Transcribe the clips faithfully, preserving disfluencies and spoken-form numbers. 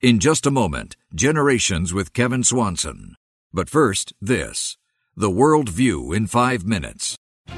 In just a moment, Generations with Kevin Swanson. But first, this. The World View in five minutes.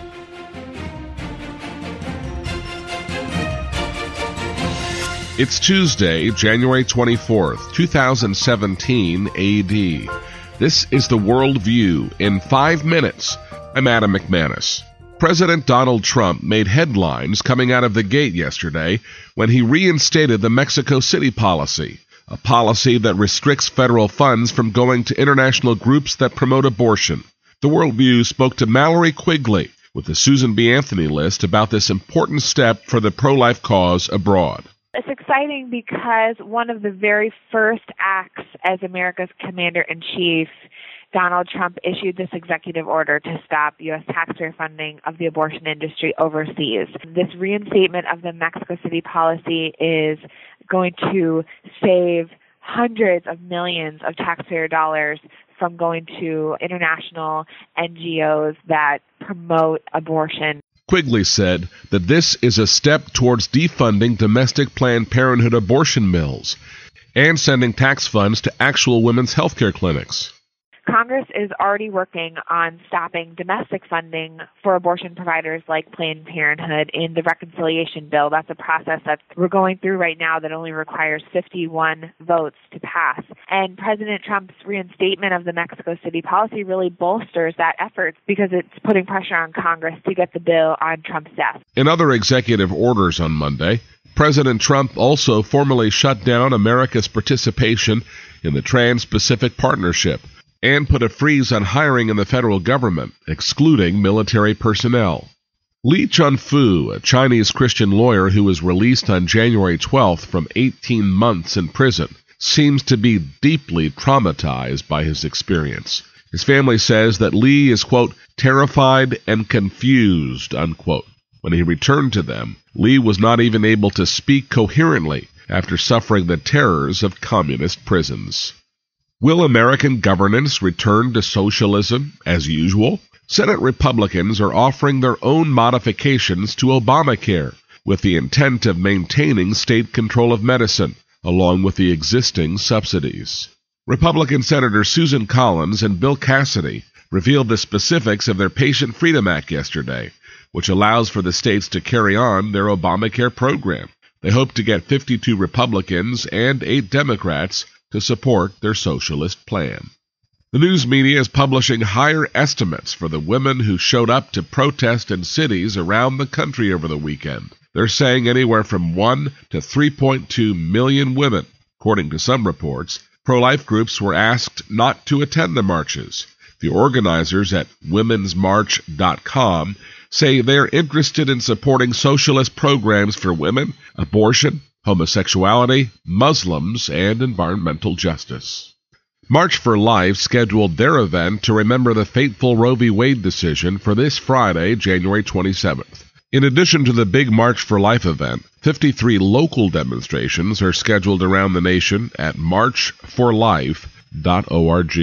It's Tuesday, January twenty-fourth, two thousand seventeen A D. This is The World View in five minutes. I'm Adam McManus. President Donald Trump made headlines coming out of the gate yesterday when he reinstated the Mexico City policy, a policy that restricts federal funds from going to international groups that promote abortion. The World View spoke to Mallory Quigley with the Susan B. Anthony list about this important step for the pro-life cause abroad. It's exciting because one of the very first acts as America's commander-in-chief, Donald Trump issued this executive order to stop U S taxpayer funding of the abortion industry overseas. This reinstatement of the Mexico City policy is going to save hundreds of millions of taxpayer dollars from going to international N G Os that promote abortion. Quigley said that this is a step towards defunding domestic Planned Parenthood abortion mills and sending tax funds to actual women's health care clinics. Congress is already working on stopping domestic funding for abortion providers like Planned Parenthood in the reconciliation bill. That's a process that we're going through right now that only requires fifty-one votes to pass. And President Trump's reinstatement of the Mexico City policy really bolsters that effort because it's putting pressure on Congress to get the bill on Trump's desk. In other executive orders on Monday, President Trump also formally shut down America's participation in the Trans-Pacific Partnership and put a freeze on hiring in the federal government, excluding military personnel. Li Chunfu, a Chinese Christian lawyer who was released on January twelfth from eighteen months in prison, seems to be deeply traumatized by his experience. His family says that Li is, quote, terrified and confused, unquote. When he returned to them, Li was not even able to speak coherently after suffering the terrors of communist prisons. Will American governance return to socialism as usual? Senate Republicans are offering their own modifications to Obamacare with the intent of maintaining state control of medicine, along with the existing subsidies. Republican Senator Susan Collins and Bill Cassidy revealed the specifics of their Patient Freedom Act yesterday, which allows for the states to carry on their Obamacare program. They hope to get fifty-two Republicans and eight Democrats to support their socialist plan. The news media is publishing higher estimates for the women who showed up to protest in cities around the country over the weekend. They're saying anywhere from one to three point two million women. According to some reports, pro-life groups were asked not to attend the marches. The organizers at womens march dot com say they're interested in supporting socialist programs for women, abortion, homosexuality, Muslims, and environmental justice. March for Life scheduled their event to remember the fateful Roe v. Wade decision for this Friday, January twenty-seventh. In addition to the big March for Life event, fifty-three local demonstrations are scheduled around the nation at march for life dot org.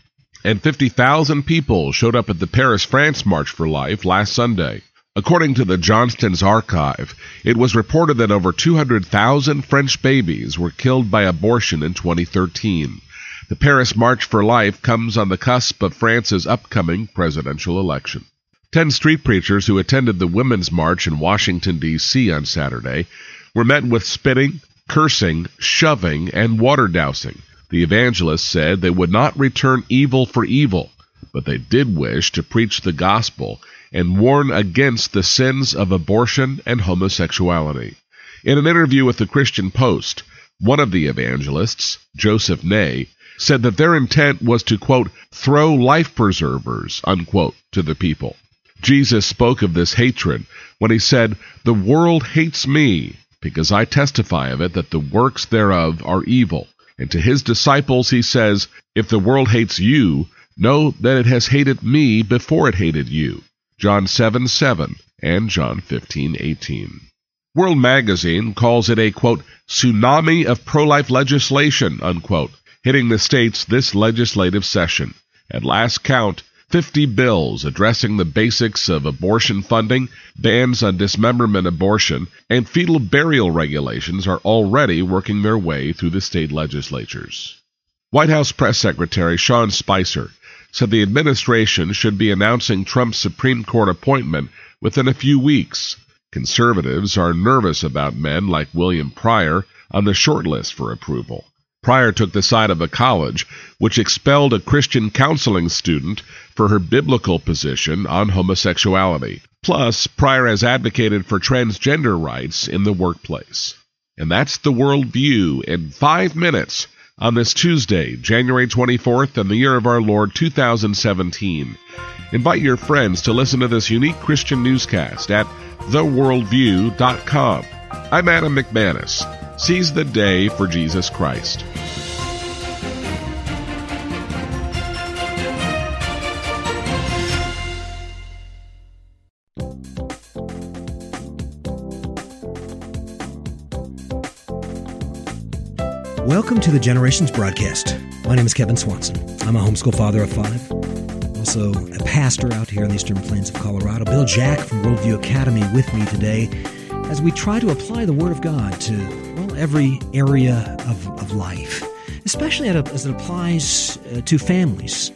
And fifty thousand people showed up at the Paris, France March for Life last Sunday. According to the Johnston's archive, it was reported that over two hundred thousand French babies were killed by abortion in twenty thirteen. The Paris March for Life comes on the cusp of France's upcoming presidential election. Ten street preachers who attended the Women's March in Washington, D C on Saturday were met with spitting, cursing, shoving, and water dousing. The evangelists said they would not return evil for evil, but they did wish to preach the gospel and warn against the sins of abortion and homosexuality. In an interview with the Christian Post, one of the evangelists, Joseph Ney, said that their intent was to, quote, throw life preservers, unquote, to the people. Jesus spoke of this hatred when he said, "The world hates me, because I testify of it that the works thereof are evil." And to his disciples he says, "If the world hates you, know that it has hated me before it hated you." John seven seven and John fifteen eighteen. World Magazine calls it a, quote, tsunami of pro-life legislation, unquote, hitting the states this legislative session. At last count, fifty bills addressing the basics of abortion funding, bans on dismemberment abortion, and fetal burial regulations are already working their way through the state legislatures. White House Press Secretary Sean Spicer said the administration should be announcing Trump's Supreme Court appointment within a few weeks. Conservatives are nervous about men like William Pryor on the short list for approval. Pryor took the side of a college which expelled a Christian counseling student for her biblical position on homosexuality. Plus, Pryor has advocated for transgender rights in the workplace. And that's the World View in five minutes on this Tuesday, January twenty-fourth, in the year of our Lord two thousand seventeen. Invite your friends to listen to this unique Christian newscast at the world view dot com. I'm Adam McManus. Seize the day for Jesus Christ. Welcome to the Generations broadcast. My name is Kevin Swanson. I'm a homeschool father of five. Also a pastor out here in the Eastern Plains of Colorado. Bill Jack from Worldview Academy with me today as we try to apply the Word of God to, well, every area of, of life, especially as it applies uh, to families.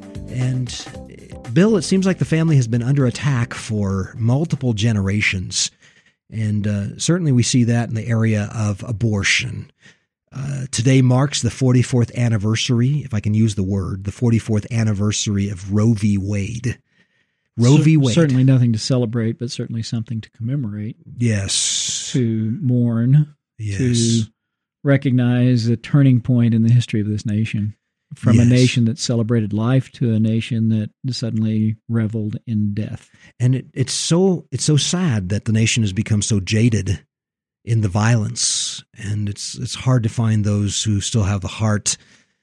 And Bill, it seems like the family has been under attack for multiple generations. And uh, certainly we see that in the area of abortion. Uh, today marks the forty-fourth anniversary, if I can use the word, the forty-fourth anniversary of Roe v. Wade. Roe v. Wade. Certainly nothing to celebrate, but certainly something to commemorate. Yes. To mourn. Yes. To recognize a turning point in the history of this nation. From yes. a nation that celebrated life to a nation that suddenly reveled in death. And it, it's so it's so sad that the nation has become so jaded in the violence, and it's it's hard to find those who still have the heart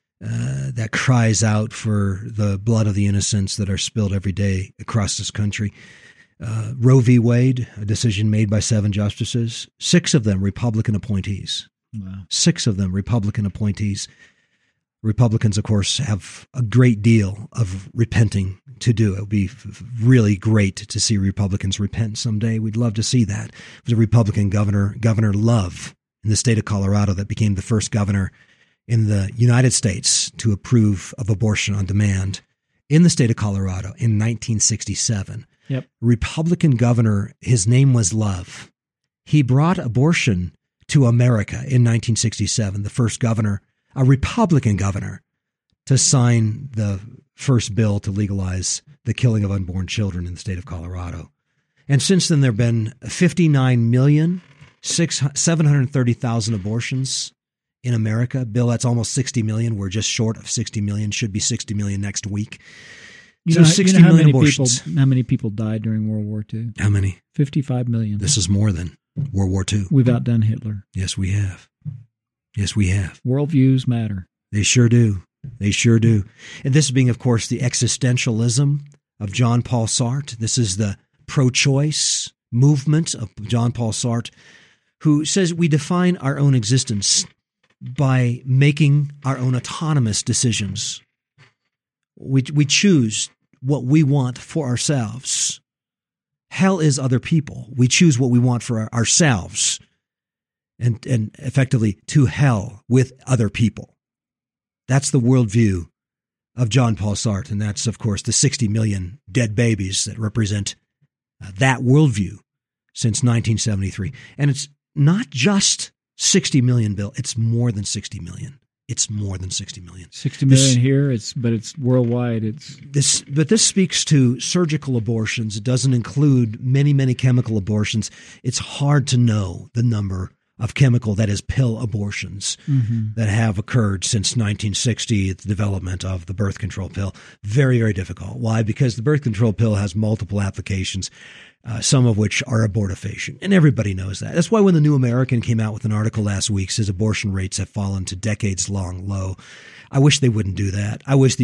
uh, that cries out for the blood of the innocents that are spilled every day across this country. Uh, Roe v. Wade, a decision made by seven justices, six of them Republican appointees. Wow. Six of them Republican appointees. Republicans, of course, have a great deal of repenting to do. It would be f- really great to see Republicans repent someday. We'd love to see that. It was a Republican governor, Governor Love, in the state of Colorado, that became the first governor in the United States to approve of abortion on demand in the state of Colorado in nineteen sixty-seven. Yep. Republican governor, his name was Love. He brought abortion to America in nineteen sixty-seven, the first governor, a Republican governor, to sign the first bill to legalize the killing of unborn children in the state of Colorado. And since then, there have been fifty-nine million seven hundred thirty thousand abortions in America. Bill, that's almost sixty million. We're just short of sixty million. Should be sixty million next week. You so know, sixty you know how million many abortions. People, how many people died during World War Two? How many? fifty-five million. This is more than World War Two. We've outdone Hitler. Yes, we have. Yes, we have. Worldviews matter. They sure do. They sure do. And this being, of course, the existentialism of John Paul Sartre. This is the pro-choice movement of John Paul Sartre, who says we define our own existence by making our own autonomous decisions. We, we choose what we want for ourselves. Hell is other people. We choose what we want for our, ourselves. And, and effectively to hell with other people. That's the worldview of John Paul Sartre, and that's, of course, the sixty million dead babies that represent uh, that worldview since nineteen seventy-three. And it's not just sixty million, Bill. It's more than sixty million. It's more than sixty million. sixty million this, here, it's but it's worldwide. It's this, But this speaks to surgical abortions. It doesn't include many, many chemical abortions. It's hard to know the number of chemical, that is, pill abortions mm-hmm. that have occurred since nineteen sixty, the development of the birth control pill. Very, very difficult. Why? Because the birth control pill has multiple applications, uh, some of which are abortifacient. And everybody knows that. That's why when the New American came out with an article last week, says abortion rates have fallen to decades-long low. I wish they wouldn't do that. I wish these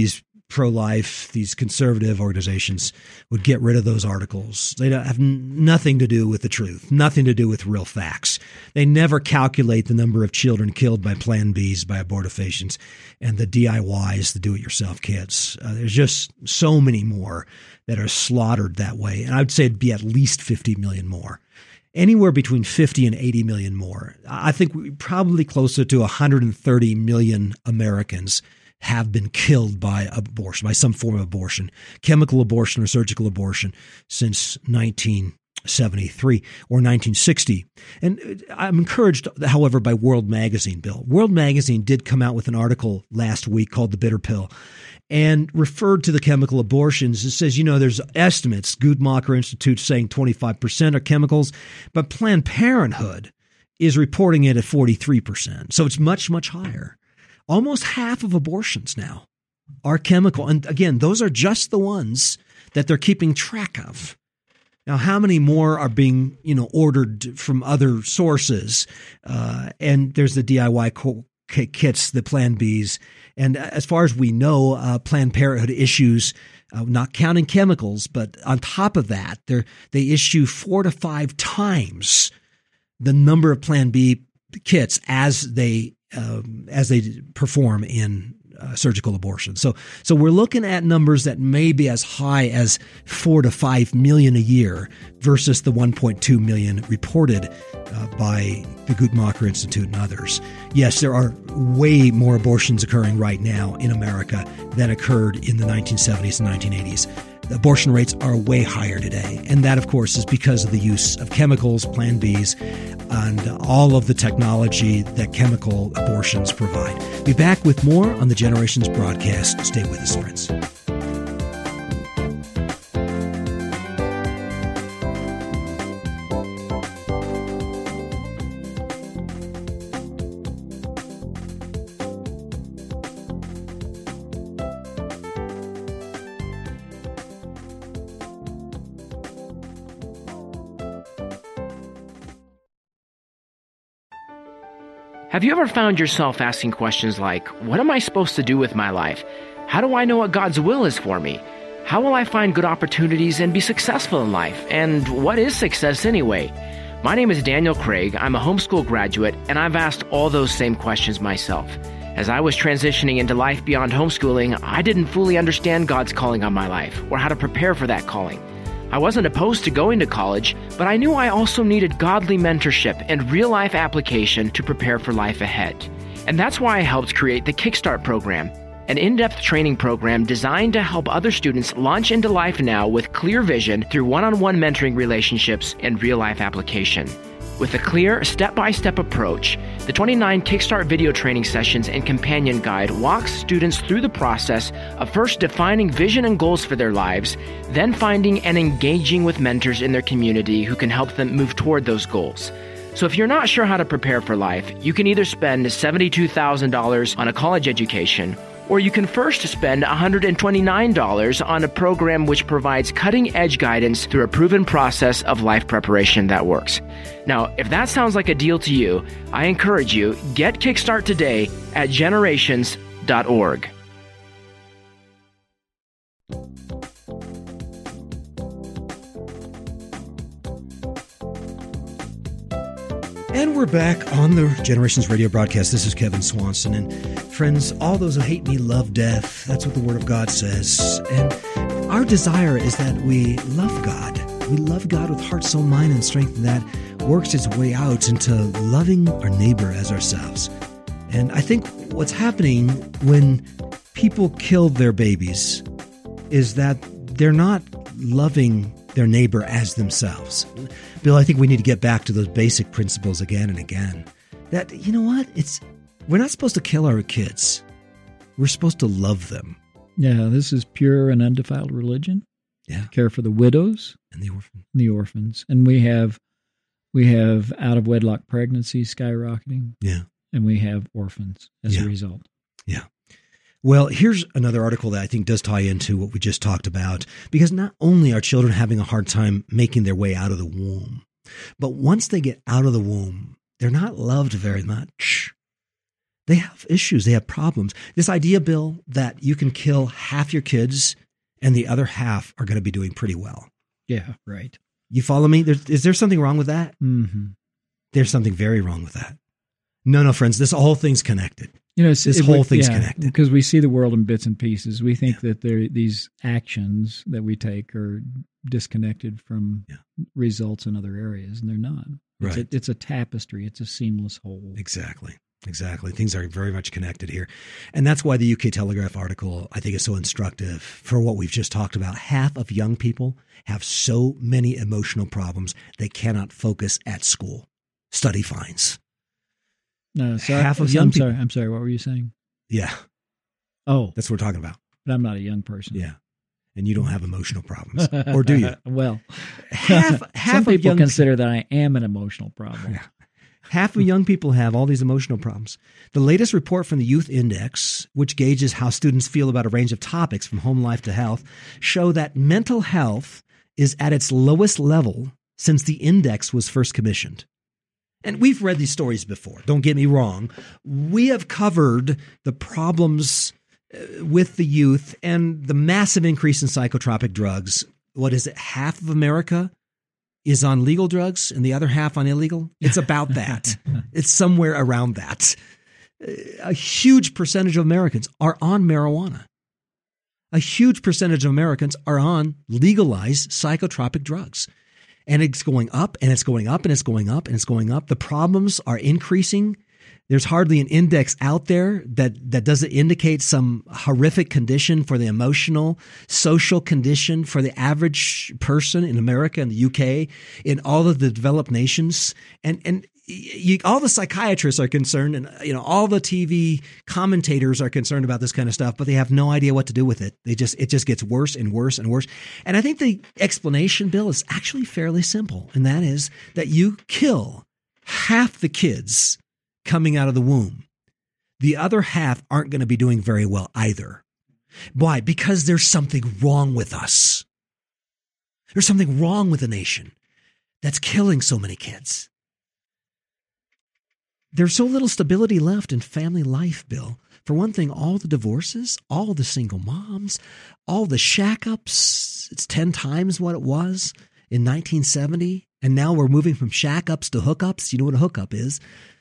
pro-life, these conservative organizations would get rid of those articles. They don't have nothing to do with the truth, nothing to do with real facts. They never calculate the number of children killed by Plan Bs, by abortifacients, and the D I Ys, the do-it-yourself kids. Uh, there's just so many more that are slaughtered that way. And I would say it'd be at least fifty million more. Anywhere between fifty and eighty million more. I think we probably closer to one hundred thirty million Americans have been killed by abortion, by some form of abortion, chemical abortion or surgical abortion, since nineteen seventy-three or nineteen sixty. And I'm encouraged, however, by World Magazine, Bill. World Magazine did come out with an article last week called The Bitter Pill and referred to the chemical abortions. It says, you know, there's estimates, Guttmacher Institute saying twenty-five percent are chemicals, but Planned Parenthood is reporting it at forty-three percent. So it's much, much higher. Almost half of abortions now are chemical. And again, those are just the ones that they're keeping track of. Now, how many more are being, you know, ordered from other sources? Uh, and there's the D I Y co- kits, the Plan Bs. And as far as we know, uh, Planned Parenthood issues, uh, not counting chemicals, but on top of that, they they issue four to five times the number of Plan B kits as they Um, as they perform in uh, surgical abortion. So, so we're looking at numbers that may be as high as four to five million a year versus the one point two million reported uh, by the Guttmacher Institute and others. Yes, there are way more abortions occurring right now in America than occurred in the nineteen seventies and nineteen eighties. The abortion rates are way higher today. And that, of course, is because of the use of chemicals, Plan Bs, and all of the technology that chemical abortions provide. Be back with more on the Generations broadcast. Stay with us, friends. Have you ever found yourself asking questions like, what am I supposed to do with my life? How do I know what God's will is for me? How will I find good opportunities and be successful in life? And what is success anyway? My name is Daniel Craig. I'm a homeschool graduate, and I've asked all those same questions myself. As I was transitioning into life beyond homeschooling, I didn't fully understand God's calling on my life or how to prepare for that calling. I wasn't opposed to going to college, but I knew I also needed godly mentorship and real-life application to prepare for life ahead. And that's why I helped create the Kickstart program, an in-depth training program designed to help other students launch into life now with clear vision through one-on-one mentoring relationships and real-life application. With a clear, step-by-step approach, the twenty-nine Kickstart video training sessions and companion guide walks students through the process of first defining vision and goals for their lives, then finding and engaging with mentors in their community who can help them move toward those goals. So if you're not sure how to prepare for life, you can either spend seventy-two thousand dollars on a college education, or you can first spend one hundred twenty-nine dollars on a program which provides cutting-edge guidance through a proven process of life preparation that works. Now, if that sounds like a deal to you, I encourage you, get Kickstart today at generations dot org. And we're back on the Generations Radio broadcast. This is Kevin Swanson. And friends, all those who hate me love death. That's what the Word of God says. And our desire is that we love God. We love God with heart, soul, mind, and strength. And that works its way out into loving our neighbor as ourselves. And I think what's happening when people kill their babies is that they're not loving their neighbor as themselves. Bill, I think we need to get back to those basic principles again and again. That, you know what? It's we're not supposed to kill our kids. We're supposed to love them. Yeah, this is pure and undefiled religion. Yeah. Care for the widows and the orphans. And the orphans. And we have we have out of wedlock pregnancies skyrocketing. Yeah. And we have orphans as yeah. a result. Yeah. Well, here's another article that I think does tie into what we just talked about, because not only are children having a hard time making their way out of the womb, but once they get out of the womb, they're not loved very much. They have issues. They have problems. This idea, Bill, that you can kill half your kids and the other half are going to be doing pretty well. Yeah, right. You follow me? There's, is there something wrong with that? Mm-hmm. There's something very wrong with that. No, no, friends, this whole thing's connected. You know, this it, whole it, thing's yeah, connected. Because we see the world in bits and pieces. We think yeah. that there, these actions that we take are disconnected from yeah. results in other areas, and they're not. It's, right. a, it's a tapestry. It's a seamless whole. Exactly. Exactly. Things are very much connected here. And that's why the U K Telegraph article, I think, is so instructive for what we've just talked about. Half of young people have so many emotional problems they cannot focus at school. Study finds. No, sorry, Half of I'm young people. sorry. I'm sorry. What were you saying? Yeah. Oh, that's what we're talking about. But I'm not a young person. Yeah. And you don't have emotional problems. Or do you? Well, half, half some of people young consider that I am an emotional problem. Yeah. Half of young people have all these emotional problems. The latest report from the Youth Index, which gauges how students feel about a range of topics from home life to health, show that mental health is at its lowest level since the index was first commissioned. And we've read these stories before. Don't get me wrong. We have covered the problems with the youth and the massive increase in psychotropic drugs. What is it? Half of America is on legal drugs and the other half on illegal. It's about that. It's somewhere around that. A huge percentage of Americans are on marijuana. A huge percentage of Americans are on legalized psychotropic drugs. And it's going up and it's going up and it's going up and it's going up. The problems are increasing. There's hardly an index out there that, that doesn't indicate some horrific condition for the emotional, social condition for the average person in America and the U K, in all of the developed nations. And, and you, all the psychiatrists are concerned, and you know, all the T V commentators are concerned about this kind of stuff, but they have no idea what to do with it. They just, it just gets worse and worse and worse. And I think the explanation, Bill, is actually fairly simple. And that is that you kill half the kids coming out of the womb. The other half aren't going to be doing very well either. Why? Because there's something wrong with us. There's something wrong with the nation that's killing so many kids. There's so little stability left in family life, Bill. For one thing, all the divorces, all the single moms, all the shack-ups, it's ten times what it was in nineteen seventy. And now we're moving from shack-ups to hookups. You know what a hookup is.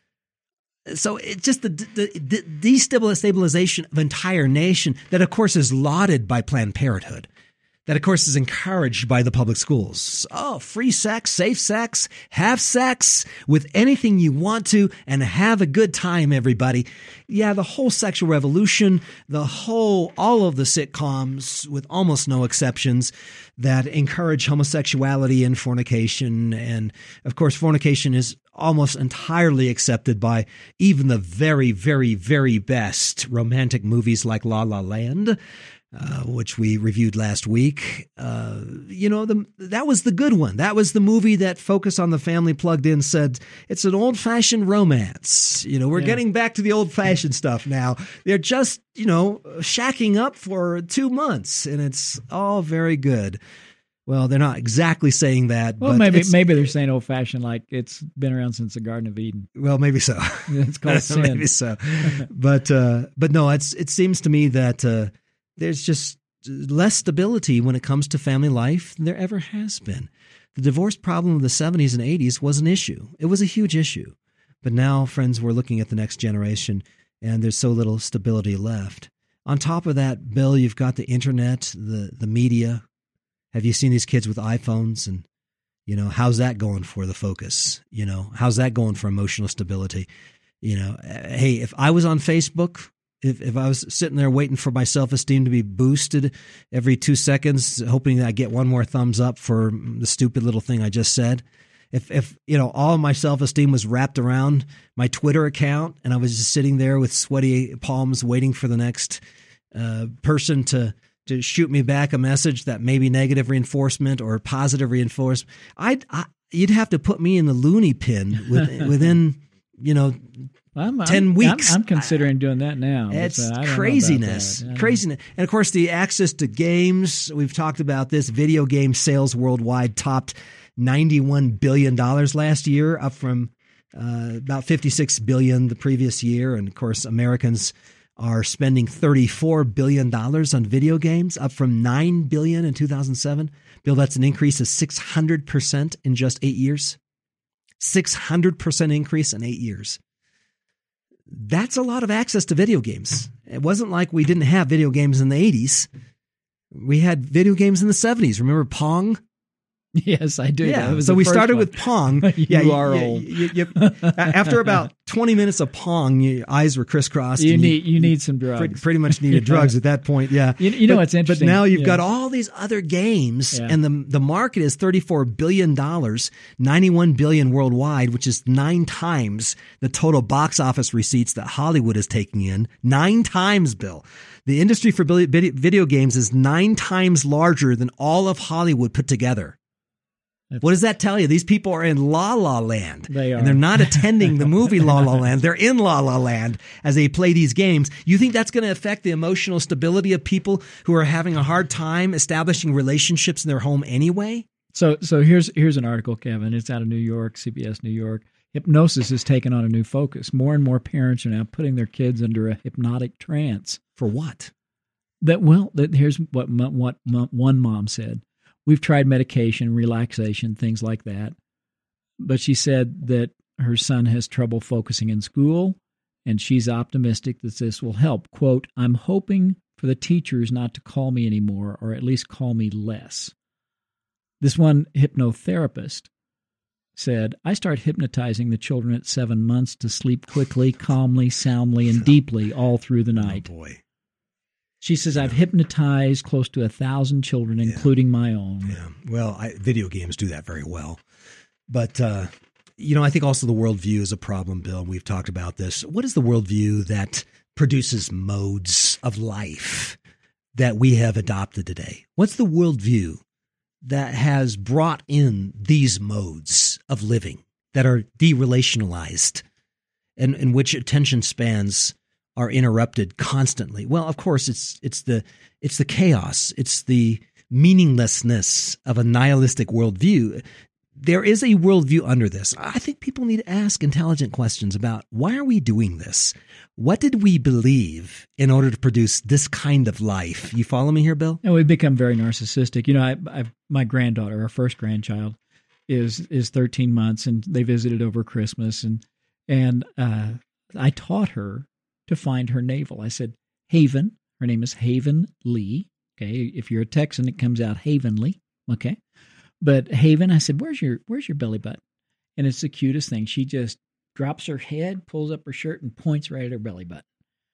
So it's just the, the, the destabilization of an entire nation that, of course, is lauded by Planned Parenthood, that, of course, is encouraged by the public schools. Oh, free sex, safe sex, have sex with anything you want to, and have a good time, everybody. Yeah, the whole sexual revolution, the whole, all of the sitcoms, with almost no exceptions, that encourage homosexuality and fornication. And, of course, fornication is almost entirely accepted by even the very, very, very best romantic movies like La La Land, uh, which we reviewed last week. Uh, you know, the, that was the good one. That was the movie that Focus on the Family plugged in, said it's an old-fashioned romance. You know, we're yeah. getting back to the old-fashioned stuff now. They're just, you know, shacking up for two months, and it's all very good. Well, they're not exactly saying that. Well, but maybe it's, maybe they're saying old-fashioned, like it's been around since the Garden of Eden. Well, maybe so. It's called sin. Maybe so. But uh, but no, it's it seems to me that uh, there's just less stability when it comes to family life than there ever has been. The divorce problem of the seventies and eighties was an issue. It was a huge issue. But now, friends, we're looking at the next generation, and there's so little stability left. On top of that, Bill, you've got the internet, the the media. Have you seen these kids with iPhones? And, you know, how's that going for the focus? You know, how's that going for emotional stability? You know, hey, if I was on Facebook, if, if I was sitting there waiting for my self-esteem to be boosted every two seconds, hoping that I get one more thumbs up for the stupid little thing I just said, if, if you know, all my self-esteem was wrapped around my Twitter account and I was just sitting there with sweaty palms waiting for the next uh, person to to shoot me back a message that may be negative reinforcement or positive reinforcement, I'd, I, you'd have to put me in the loony bin within, within you know, I'm, ten I'm, weeks. I'm, I'm considering doing that now. It's so craziness, that. craziness. And of course, the access to games, we've talked about this, video game sales worldwide topped ninety-one billion dollars last year, up from uh, about fifty-six billion dollars the previous year. And, of course, Americans are spending thirty-four billion dollars on video games, up from nine billion dollars in two thousand seven. Bill, that's an increase of six hundred percent in just eight years. six hundred percent increase in eight years. That's a lot of access to video games. It wasn't like we didn't have video games in the eighties. We had video games in the seventies. Remember Pong? Yes, I do. Yeah. So we started one. with Pong. you yeah, are you, old. You, you, you, after about twenty minutes of Pong, your eyes were crisscrossed. You need you, you need some drugs. Pretty, pretty much needed drugs at that point. Yeah. You, you know but, what's interesting? But now you've yeah. got all these other games, yeah. and the the market is thirty-four billion dollars, ninety-one billion dollars worldwide, which is nine times the total box office receipts that Hollywood is taking in. Nine times, Bill. The industry for video games is nine times larger than all of Hollywood put together. That's, what does that tell you? These people are in La La Land. They are. And they're not attending the movie La La Land. They're in La La Land as they play these games. You think that's going to affect the emotional stability of people who are having a hard time establishing relationships in their home anyway? So so here's here's an article, Kevin. It's out of New York, C B S New York. Hypnosis has taken on a new focus. More and more parents are now putting their kids under a hypnotic trance. For what? That well, that here's what what one mom said. We've tried medication, relaxation, things like that. But she said that her son has trouble focusing in school, and she's optimistic that this will help. Quote, I'm hoping for the teachers not to call me anymore, or at least call me less. This one hypnotherapist said, I start hypnotizing the children at seven months to sleep quickly, calmly, soundly, and deeply all through the night. Oh, boy. She says, I've hypnotized close to a thousand children, yeah. including my own. Yeah. Well, I, video games do that very well. But, uh, you know, I think also the worldview is a problem, Bill. We've talked about this. What is the worldview that produces modes of life that we have adopted today? What's the worldview that has brought in these modes of living that are derelationalized and in which attention spans are interrupted constantly? Well, of course, it's it's the it's the chaos, it's the meaninglessness of a nihilistic worldview. There is a worldview under this. I think people need to ask intelligent questions about why are we doing this? What did we believe in order to produce this kind of life? You follow me here, Bill? And we've become very narcissistic. You know, I, I my granddaughter, our first grandchild, is is thirteen months, and they visited over Christmas, and and uh, I taught her to find her navel. I said, Haven. Her name is Haven Lee. Okay. If you're a Texan, it comes out Havenly. Okay. But Haven, I said, where's your, where's your belly button? And it's the cutest thing. She just drops her head, pulls up her shirt, and points right at her belly button.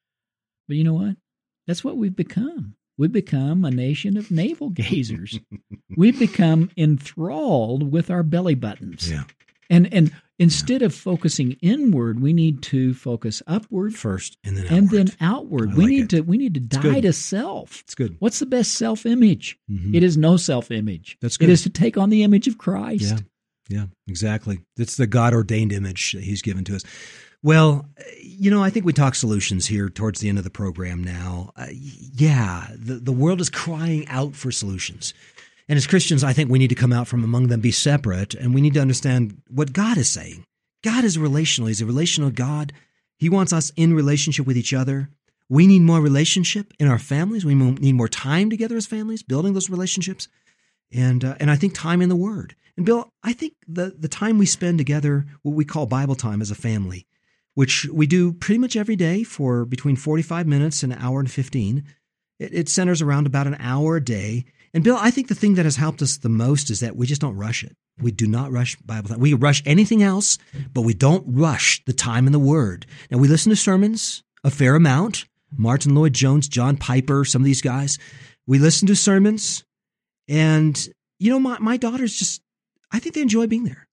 But you know what? That's what we've become. We've become a nation of navel gazers. We've become enthralled with our belly buttons. Yeah. And and instead yeah. of focusing inward, we need to focus upward first, and then outward. and then outward. I we like need it. to we need to It's die good. to self. It's good. What's the best self-image? Mm-hmm. It is no self-image. That's good. It is to take on the image of Christ. Yeah, yeah, exactly. It's the God-ordained image that He's given to us. Well, you know, I think we talk solutions here towards the end of the program now. Uh, yeah, the, the world is crying out for solutions. And as Christians, I think we need to come out from among them, be separate, and we need to understand what God is saying. God is relational. He's a relational God. He wants us in relationship with each other. We need more relationship in our families. We need more time together as families, building those relationships. And uh, and I think time in the Word. And Bill, I think the, the time we spend together, what we call Bible time as a family, which we do pretty much every day for between forty-five minutes and an hour and fifteen, it, it centers around about an hour a day. And Bill, I think the thing that has helped us the most is that we just don't rush it. We do not rush Bible time. We rush anything else, but we don't rush the time in the Word. Now, we listen to sermons a fair amount. Martin Lloyd-Jones, John Piper, some of these guys. We listen to sermons. And, you know, my, my daughters just, I think they enjoy being there.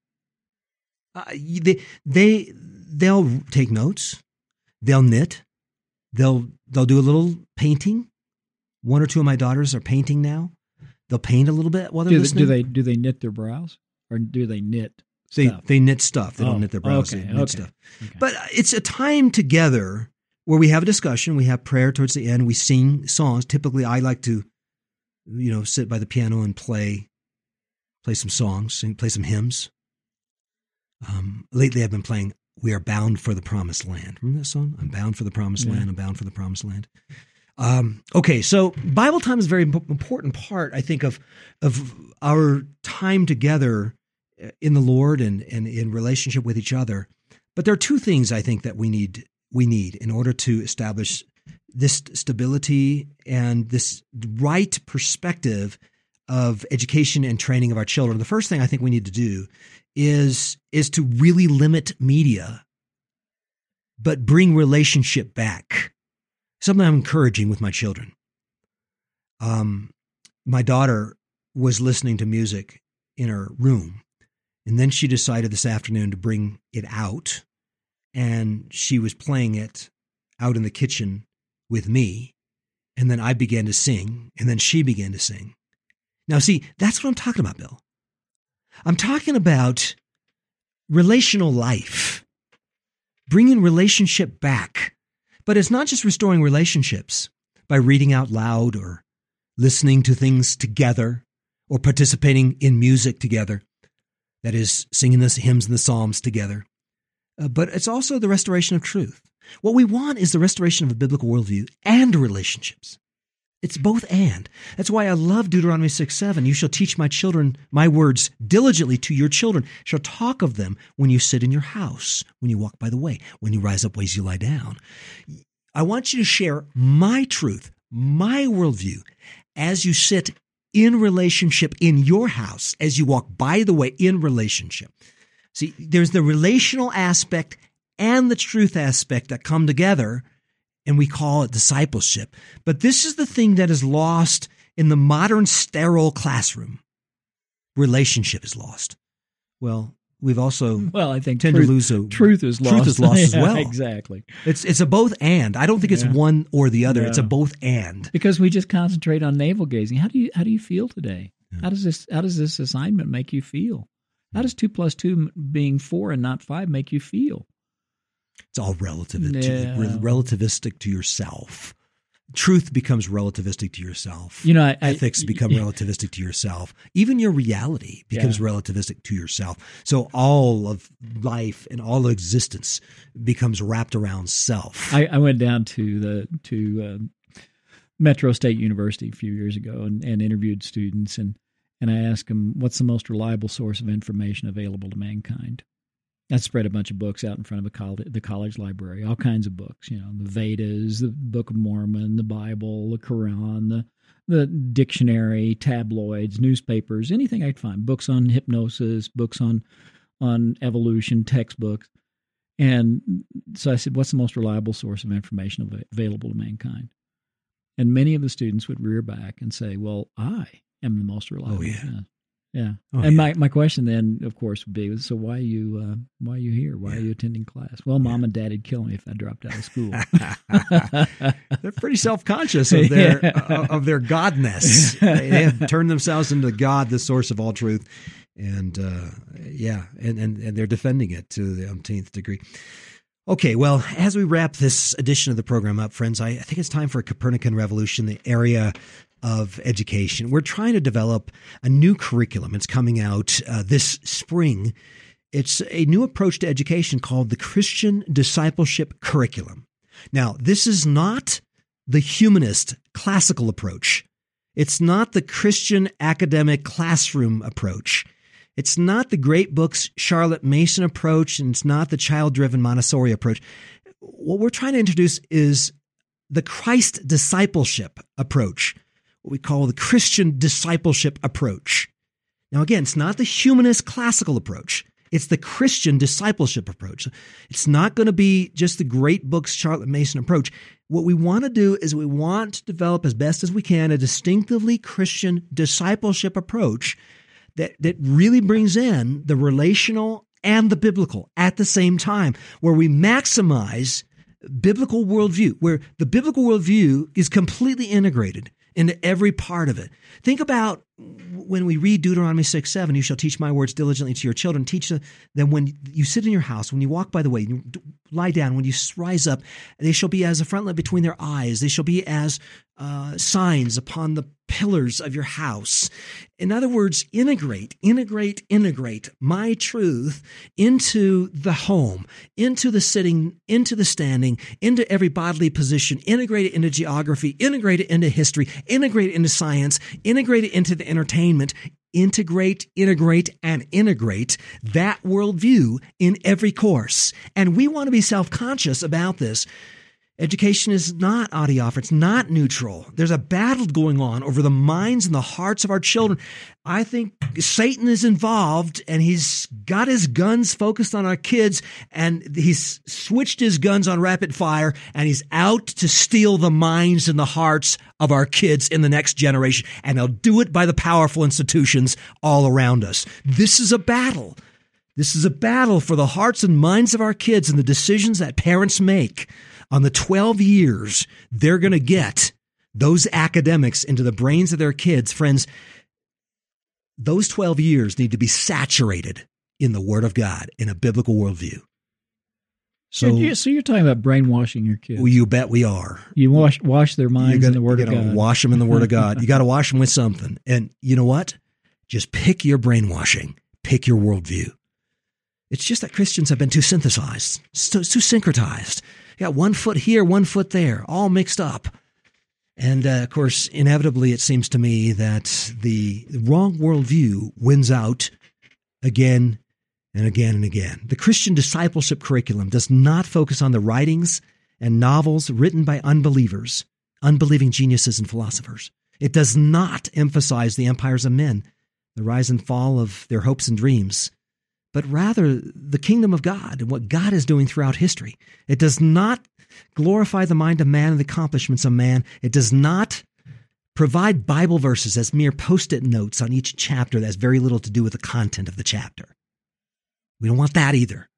Uh, they, they, they'll take notes. They'll knit. They'll, they'll do a little painting. One or two of my daughters are painting now. They'll paint a little bit while they're Do, listening. do they do they knit their brows, or do they knit They stuff? they knit stuff. They Oh, don't knit their brows. okay, they knit okay, stuff. okay. But it's a time together where we have a discussion. We have prayer towards the end. We sing songs. Typically, I like to, you know, sit by the piano and play, play some songs, sing, play some hymns. Um, lately, I've been playing we are bound for the promised land. Remember that song? I'm bound for the promised Yeah. land. I'm bound for the promised land. Um, okay, so Bible time is a very important part, I think, of of our time together in the Lord and, and in relationship with each other. But there are two things I think that we need we need in order to establish this stability and this right perspective of education and training of our children. The first thing I think we need to do is is to really limit media, but bring relationship back. Something I'm encouraging with my children. Um, my daughter was listening to music in her room, and then she decided this afternoon to bring it out, and she was playing it out in the kitchen with me, and then I began to sing, and then she began to sing. Now, see, that's what I'm talking about, Bill. I'm talking about relational life, bringing relationship back. But it's not just restoring relationships by reading out loud or listening to things together or participating in music together, that is, singing the hymns and the psalms together. Uh, but it's also the restoration of truth. What we want is the restoration of a biblical worldview and relationships. It's both and. That's why I love Deuteronomy six seven. You shall teach my children my words diligently to your children, shall talk of them when you sit in your house, when you walk by the way, when you rise up ways you lie down. I want you to share my truth, my worldview, as you sit in relationship in your house, as you walk by the way in relationship. See, there's the relational aspect and the truth aspect that come together, and we call it discipleship. But this is the thing that is lost in the modern sterile classroom. Relationship is lost. Well, we've also well, I think tend truth, to lose a truth is lost. Truth is lost as Yeah, well. Exactly. It's it's a both and. I don't think it's Yeah. one or the other. No. It's a both and. Because we just concentrate on navel gazing. How do you how do you feel today? Yeah. How does this how does this assignment make you feel? How does two plus two being four and not five make you feel? It's all relative, Yeah. to, relativistic to yourself. Truth becomes relativistic to yourself. You know, I, I, Ethics become yeah. relativistic to yourself. Even your reality becomes Yeah. relativistic to yourself. So all of life and all of existence becomes wrapped around self. I, I went down to the to uh, Metro State University a few years ago and, and interviewed students, and and I asked them, what's the most reliable source of information available to mankind? I spread a bunch of books out in front of a college, the college library, all kinds of books, you know, the Vedas, the Book of Mormon, the Bible, the Quran, the the dictionary, tabloids, newspapers, anything I could find, books on hypnosis, books on on evolution, textbooks. And so I said, what's the most reliable source of information av- available to mankind? And many of the students would rear back and say, well, I am the most reliable. Oh, yeah. Yeah. Yeah. Oh, and yeah. my, my question then, of course, would be, so why are you uh, why are you here? Why Yeah. are you attending class? Well, mom and dad would kill me if I dropped out of school. They're pretty self-conscious of their Yeah. uh, of their godness. They have turned themselves into God, the source of all truth, and uh, yeah, and, and and they're defending it to the umpteenth degree. Okay, well, as we wrap this edition of the program up, friends, I, I think it's time for a Copernican revolution, the area of education. We're trying to develop a new curriculum. It's coming out uh, this spring. It's a new approach to education called the Christian Discipleship Curriculum. Now, this is not the humanist classical approach. It's not the Christian academic classroom approach. It's not the great books Charlotte Mason approach, and it's not the child-driven Montessori approach. What we're trying to introduce is the Christ discipleship approach, what we call the Christian discipleship approach. Now, again, it's not the humanist classical approach. It's the Christian discipleship approach. It's not going to be just the great books Charlotte Mason approach. What we want to do is we want to develop as best as we can a distinctively Christian discipleship approach that, that really brings in the relational and the biblical at the same time, where we maximize biblical worldview, where the biblical worldview is completely integrated into every part of it. Think about when we read Deuteronomy six seven, you shall teach my words diligently to your children. Teach them when you sit in your house, when you walk by the way, you lie down, when you rise up, they shall be as a frontlet between their eyes. They shall be as uh, signs upon the pillars of your house. In other words, integrate, integrate, integrate my truth into the home, into the sitting, into the standing, into every bodily position, integrate it into geography, integrate it into history, integrate it into science, integrate it into the entertainment, integrate, integrate, and integrate that worldview in every course. And we want to be self-conscious about this. Education is not adiaphora. It's not neutral. There's a battle going on over the minds and the hearts of our children. I think Satan is involved, and he's got his guns focused on our kids, and he's switched his guns on rapid fire, and he's out to steal the minds and the hearts of our kids in the next generation. And he'll do it by the powerful institutions all around us. This is a battle. This is a battle for the hearts and minds of our kids and the decisions that parents make. On the twelve years, they're going to get those academics into the brains of their kids. Friends, those twelve years need to be saturated in the Word of God, in a biblical worldview. So, you're, so you're talking about brainwashing your kids. Well, you bet we are. You wash wash their minds gotta, in the Word of God. Wash them in the Word of God. You got to wash them with something. And you know what? Just pick your brainwashing. Pick your worldview. It's just that Christians have been too synthesized, too, too syncretized. You got one foot here, one foot there, all mixed up. And, uh, of course, inevitably, it seems to me that the wrong worldview wins out again and again and again. The Christian discipleship curriculum does not focus on the writings and novels written by unbelievers, unbelieving geniuses and philosophers. It does not emphasize the empires of men, the rise and fall of their hopes and dreams, but rather the kingdom of God and what God is doing throughout history. It does not glorify the mind of man and the accomplishments of man. It does not provide Bible verses as mere post-it notes on each chapter that has very little to do with the content of the chapter. We don't want that either.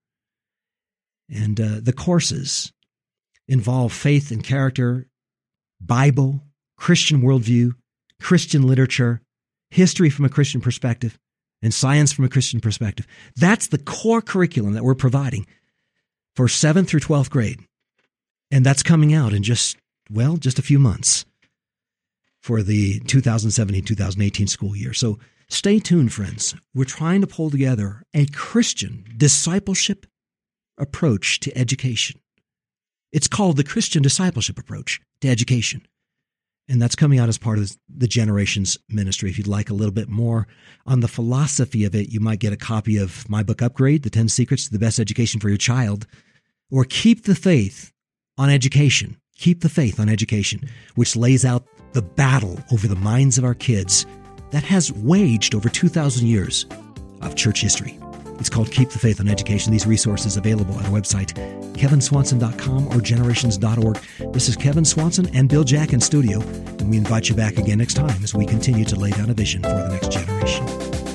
And uh, the courses involve faith and character, Bible, Christian worldview, Christian literature, history from a Christian perspective, and science from a Christian perspective. That's the core curriculum that we're providing for seventh through twelfth grade. And that's coming out in just, well, just a few months for the two thousand seventeen two thousand eighteen school year. So stay tuned, friends. We're trying to pull together a Christian discipleship approach to education. It's called the Christian discipleship approach to education. And that's coming out as part of the Generations Ministry. If you'd like a little bit more on the philosophy of it, you might get a copy of my book, Upgrade, The ten Secrets to the Best Education for Your Child, or Keep the Faith on Education. Keep the Faith on Education, which lays out the battle over the minds of our kids that has waged over two thousand years of church history. It's called Keep the Faith on Education. These resources available at our website, kevin swanson dot com or generations dot org. This is Kevin Swanson and Bill Jack in studio, and we invite you back again next time as we continue to lay down a vision for the next generation.